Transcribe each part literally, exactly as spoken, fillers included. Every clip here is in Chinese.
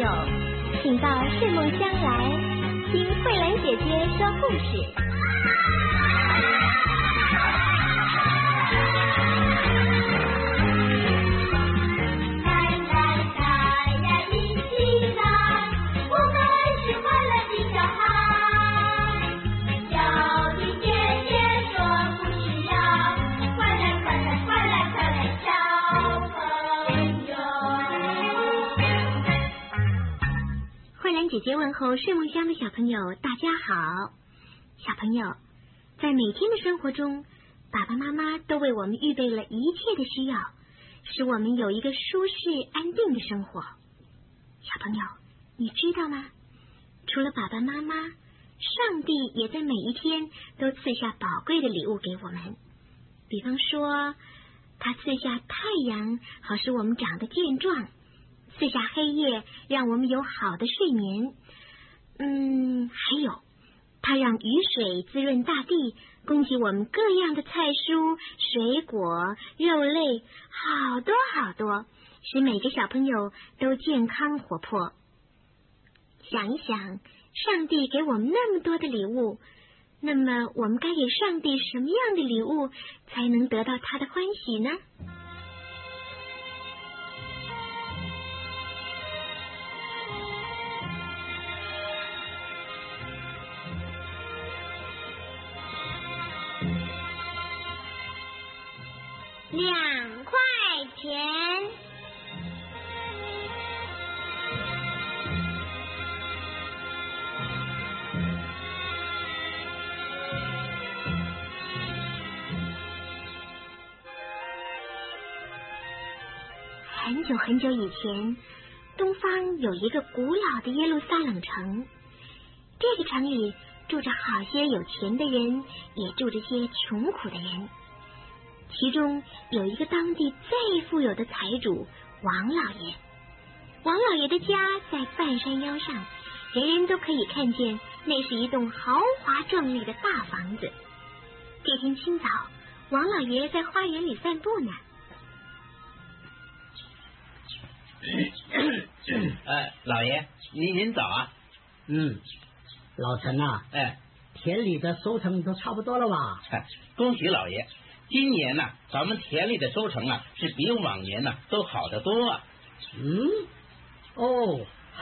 友，请到睡梦乡来听慧兰姐姐说故事。姐姐问候睡梦乡的小朋友，大家好。小朋友，在每天的生活中，爸爸妈妈都为我们预备了一切的需要，使我们有一个舒适安定的生活。小朋友，你知道吗？除了爸爸妈妈，上帝也在每一天都赐下宝贵的礼物给我们。比方说，他赐下太阳，好使我们长得健壮，赐下黑夜，让我们有好的睡眠。嗯，还有，它让雨水滋润大地，供给我们各样的菜蔬、水果、肉类，好多好多，使每个小朋友都健康活泼。想一想，上帝给我们那么多的礼物，那么我们该给上帝什么样的礼物，才能得到他的欢喜呢？两块钱。很久很久以前，东方有一个古老的耶路撒冷城。这个城里住着好些有钱的人，也住着些穷苦的人。其中有一个当地最富有的财主王老爷。王老爷的家在半山腰上，人人都可以看见，那是一栋豪华壮丽的大房子。这天清早，王老爷在花园里散步呢。 哎，老爷，您您早啊。 嗯，老陈啊， 哎， 田里的收成都差不多了吧？ 恭喜老爷，今年呢、啊，咱们田里的收成啊，是比往年呢、啊、都好得多啊。 嗯，哦，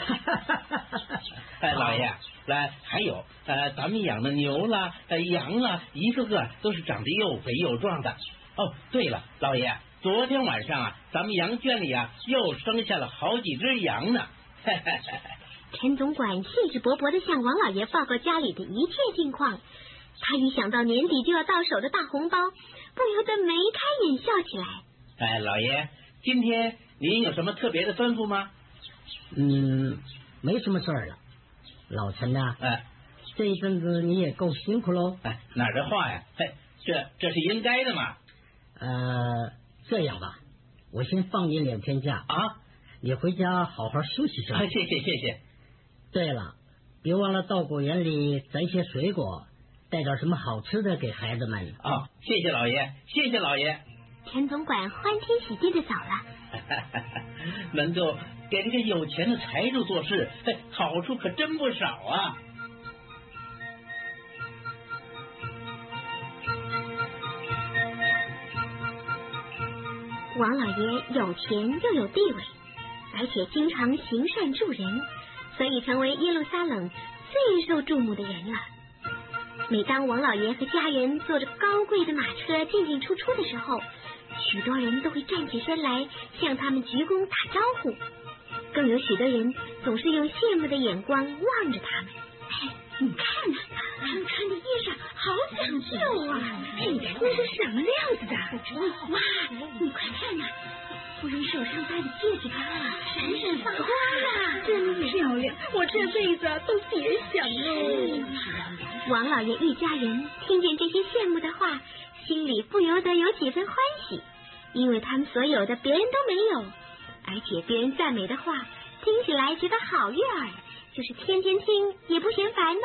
哎，老爷，来，还有呃，咱们养的牛啦、呃、羊啦，一个个都是长得又肥又壮的。哦，对了，老爷，昨天晚上啊，咱们羊圈里啊又生下了好几只羊呢。 陈总管兴致勃勃地向王老爷报告家里的一切近况。他一想到年底就要到手的大红包，不由得眉开眼笑起来。 哎，老爷，今天您有什么特别的吩咐吗？ 嗯，没什么事儿了。老陈呐、啊， 哎， 这一阵子你也够辛苦喽。 哎，哪儿的话呀？嘿，这这是应该的嘛。 呃，这样吧，我先放你两天假啊， 你回家好好休息休息。 啊、谢谢谢谢。 对了，别忘了到果园里摘些水果，带点什么好吃的给孩子们。 哦，谢谢老爷，谢谢老爷。 陈总管欢天喜地的走了。 能够给这个有钱的财主做事，好处可真不少啊。 王老爷有钱又有地位，而且经常行善助人，所以成为耶路撒冷最受注目的人了。每当王老爷和家人坐着高贵的马车进进出出的时候，许多人都会站起身来向他们鞠躬打招呼，更有许多人总是用羡慕的眼光望着他们。哎，你看呐、啊，他们穿的衣裳好讲究啊！哎，那是什么料子的？哇，你快看呐、啊！夫人手上戴的戒指啊，闪闪发光啊，真漂亮！我这辈子都别想喽。王老爷一家人听见这些羡慕的话，心里不由得有几分欢喜，因为他们所有的别人都没有，而且别人赞美的话听起来觉得好悦耳，就是天天听也不嫌烦呢。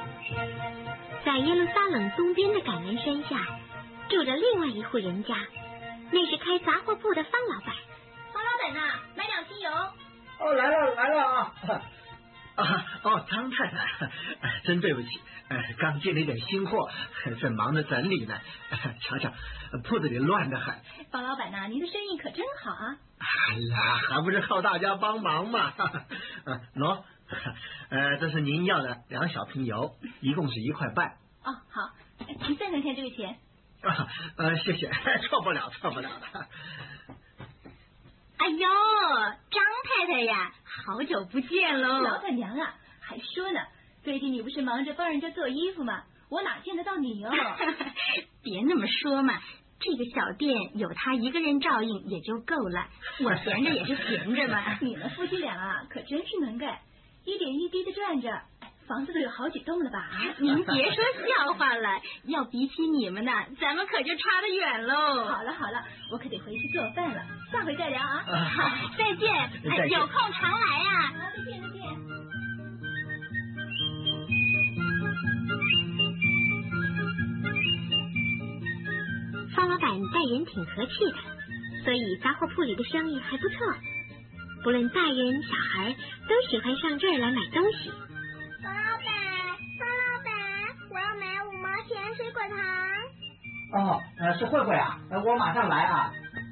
在耶路撒冷东边的橄榄山下，住着另外一户人家， 那是开杂货铺的方老板。 方老板呐，买两瓶油。 哦，来了来了啊！啊哦，张太太，真对不起，刚进了一点新货，正忙着整理呢。瞧瞧，铺子里乱得很。 方老板呐，您的生意可真好啊！ 哎呀，还不是靠大家帮忙嘛。喏，呃，这是您要的两小瓶油，一共是一块半。 哦，好，您算算看这个钱。 啊，呃，谢谢，错不了，错不了的。 哎呦，张太太呀，好久不见喽！ 老板娘啊，还说呢，最近你不是忙着帮人家做衣服吗？我哪见得到你哦？ 别那么说嘛，这个小店有他一个人照应也就够了，我闲着也是闲着嘛。 你们夫妻俩啊，可真是能干，一点一滴的赚着。房子都有好几栋了吧？ 您别说笑话了，要比起你们呢，咱们可就差得远喽。 好了好了，我可得回去做饭了，下回再聊啊。 好，再见， 再见， 有空常来啊。 好，再见再见。 方老板待人挺和气的，所以杂货铺里的生意还不错。不论大人小孩，都喜欢上这儿来买东西。 方老板，方老板，我要买五毛钱水果糖。 哦，呃，是慧慧啊，呃，我马上来啊。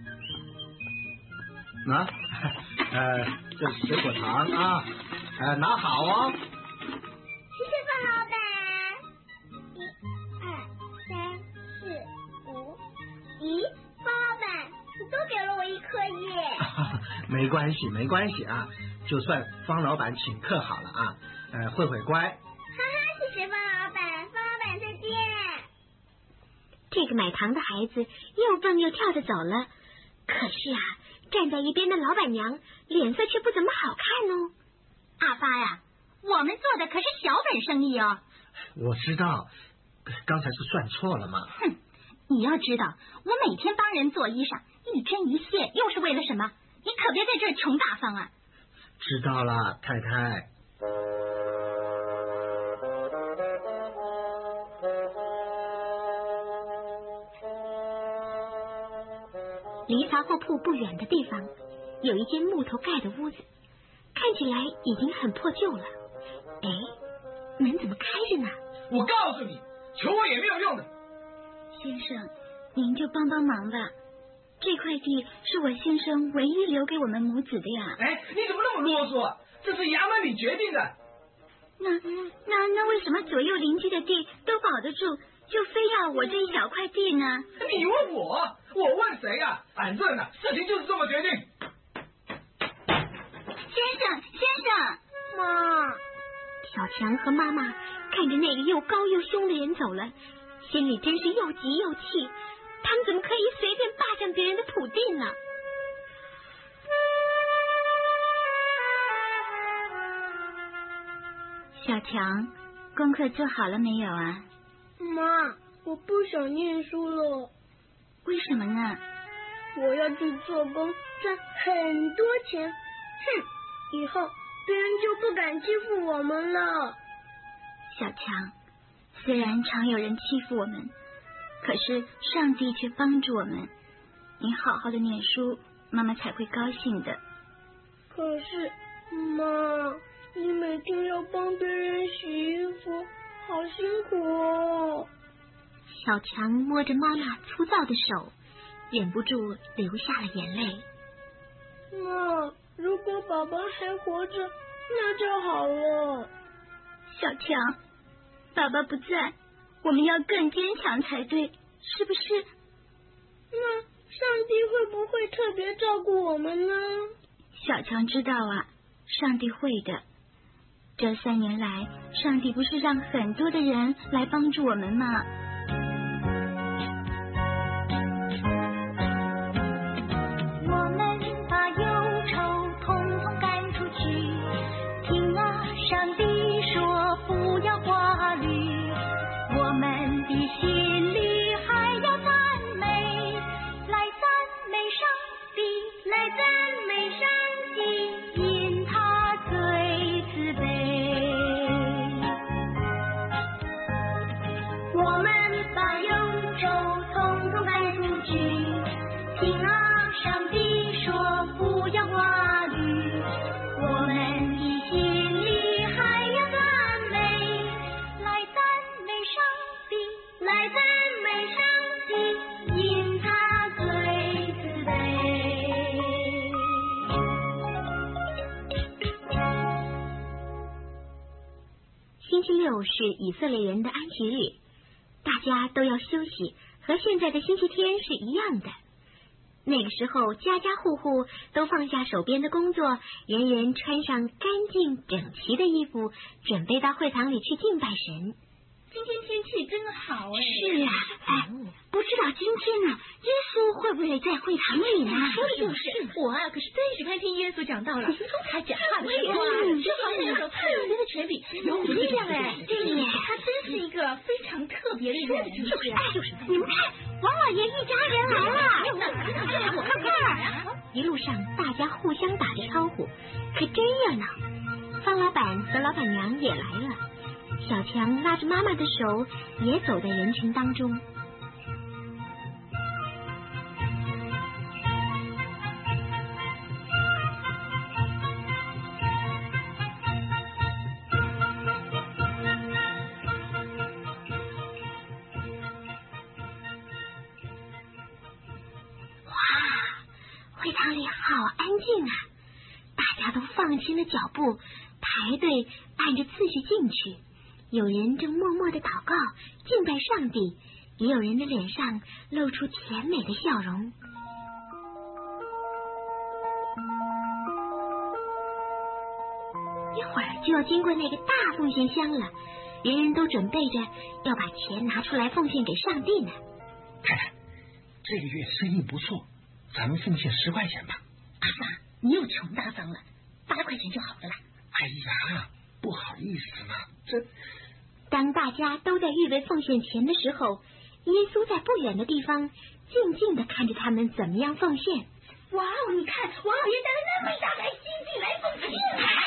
拿，呃，这是水果糖啊，呃，拿好哦。 谢谢方老板。一、二、三、四、五。咦，方老板，你都给了我一颗耶。 没关系，没关系啊，就算方老板请客好了啊。呃，慧慧乖。哈哈，谢谢方老板，方老板再见。 这个买糖的孩子又蹦又跳的走了，可是啊，站在一边的老板娘脸色却不怎么好看哦。阿发呀，我们做的可是小本生意哦。 我知道，刚才是算错了嘛。 哼，你要知道，我每天帮人做衣裳，一针一线，又是为了什么？你可别在这儿穷大方啊。 知道了，太太。 离杂货铺不远的地方，有一间木头盖的屋子，看起来已经很破旧了。哎，门怎么开着呢？ 我告诉你，求我也没有用的。 先生，您就帮帮忙吧，这块地是我先生唯一留给我们母子的呀。 哎，你怎么那么啰嗦啊？这是衙门里决定的。 那那那为什么左右邻居的地都保得住，就非要我这一小块地呢？ 你问我，我问谁呀、啊？反正呢，事情就是这么决定。 先生，先生， 妈。 小强和妈妈看着那个又高又凶的人走了，心里真是又急又气。他们怎么可以随便霸占别人的土地呢？ 小强，功课做好了没有啊？ 妈，我不想念书了。 为什么呢？ 我要去做工，赚很多钱。哼，以后别人就不敢欺负我们了。 小强，虽然常有人欺负我们，可是上帝却帮助我们。你好好的念书，妈妈才会高兴的。 可是，妈，你每天要帮别人洗衣服，好辛苦哦。 小强摸着妈妈粗糙的手，忍不住流下了眼泪。 妈，如果爸爸还活着，那就好了。 小强，爸爸不在，我们要更坚强才对，是不是？ 那上帝会不会特别照顾我们呢？ 小强知道啊，上帝会的。这三年来，上帝不是让很多的人来帮助我们吗？ 我们把忧愁统统赶出去，听啊，上帝说不要挂虑，我们的心里还要赞美，来赞美上帝，来赞美上帝，因他最慈悲。 我们期六是以色列人的安息日，大家都要休息，和现在的星期天是一样的。那个时候，家家户户都放下手边的工作，人人穿上干净整齐的衣服，准备到会堂里去敬拜神。 今天天气真好哎！ 是啊，哎，不知道今天呢，耶稣会不会在会堂里呢？ 说的就是，我啊可是最喜欢听耶稣讲道了。他讲话的时候啊，就好像有种特别的权柄，有力量哎。对，他真是一个非常特别的人。 就是啊，就是。你们看，王老爷一家人来了。 我看看。 一路上大家互相打着招呼，可真热闹。方老板和老板娘也来了。小强拉着妈妈的手，也走在人群当中。哇，会堂里好安静啊！大家都放轻了脚步，排队按着次序进去。有人正默默的祷告敬拜上帝，也有人的脸上露出甜美的笑容。一会儿就要经过那个大奉献箱了，人人都准备着要把钱拿出来奉献给上帝呢。 太太，这个月生意不错，咱们奉献十块钱吧。 阿桑，你又穷大方了，八块钱就好了啦。 哎呀，不好意思嘛，这。 当大家都在预备奉献钱的时候，耶稣在不远的地方静静地看着他们怎么样奉献。 哇哦，你看，王老爷带了那么大台新进来奉献。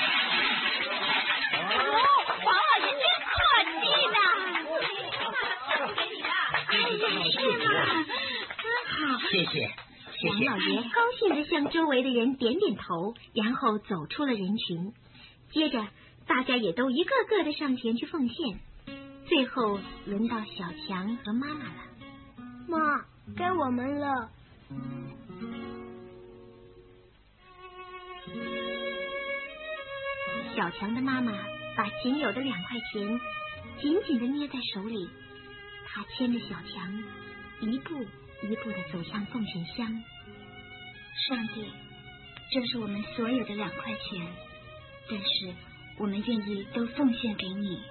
哦，王老爷真客气呢。给你的。哎，是吗？真好。 谢谢，谢谢。 王老爷高兴地向周围的人点点头，然后走出了人群。接着，大家也都一个个的上前去奉献。最后轮到小强和妈妈了。 妈，该我们了。 小强的妈妈把仅有的两块钱紧紧的捏在手里，她牵着小强，一步一步的走向奉献箱。 上帝，这是我们所有的两块钱，但是我们愿意都奉献给你。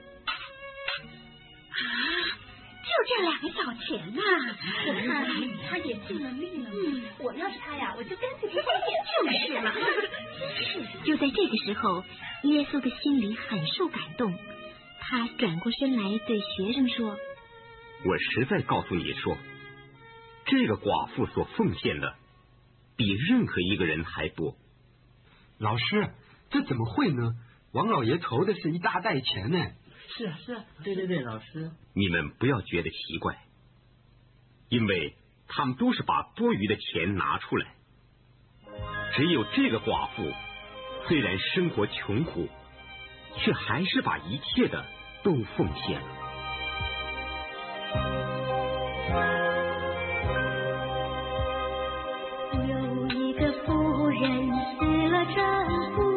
就这两个小钱呐、啊！ 我看他也尽了力了。嗯，我要是他呀，我就干脆不奉献。 就是嘛。就在这个时候，耶稣的心里很受感动，他转过身来对学生说：“ 我实在告诉你说，这个寡妇所奉献的，比任何一个人还多。” 老师，这怎么会呢？王老爷筹的是一大袋钱呢。 是啊，是啊，对对对，老师。 你们不要觉得奇怪，因为他们都是把多余的钱拿出来。只有这个寡妇，虽然生活穷苦，却还是把一切的都奉献了。 有一个妇人死了丈夫。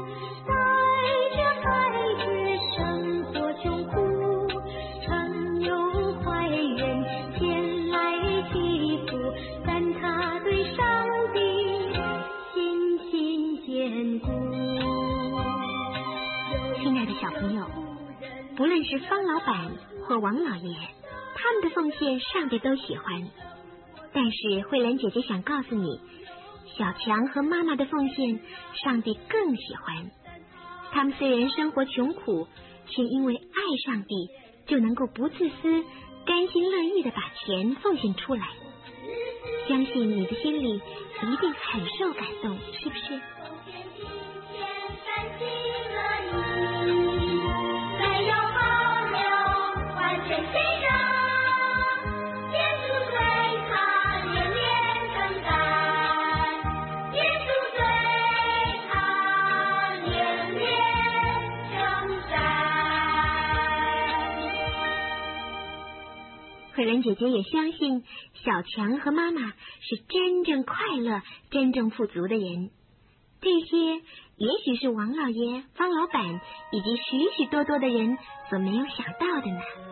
无论是方老板或王老爷，他们的奉献上帝都喜欢。但是慧兰姐姐想告诉你，小强和妈妈的奉献上帝更喜欢。他们虽然生活穷苦，却因为爱上帝，就能够不自私、甘心乐意的把钱奉献出来。相信你的心里一定很受感动，是不是？慧兰姐姐也相信小强和妈妈是真正快乐、真正富足的人。 这些也许是王老爷、方老板以及许许多多的人所没有想到的呢。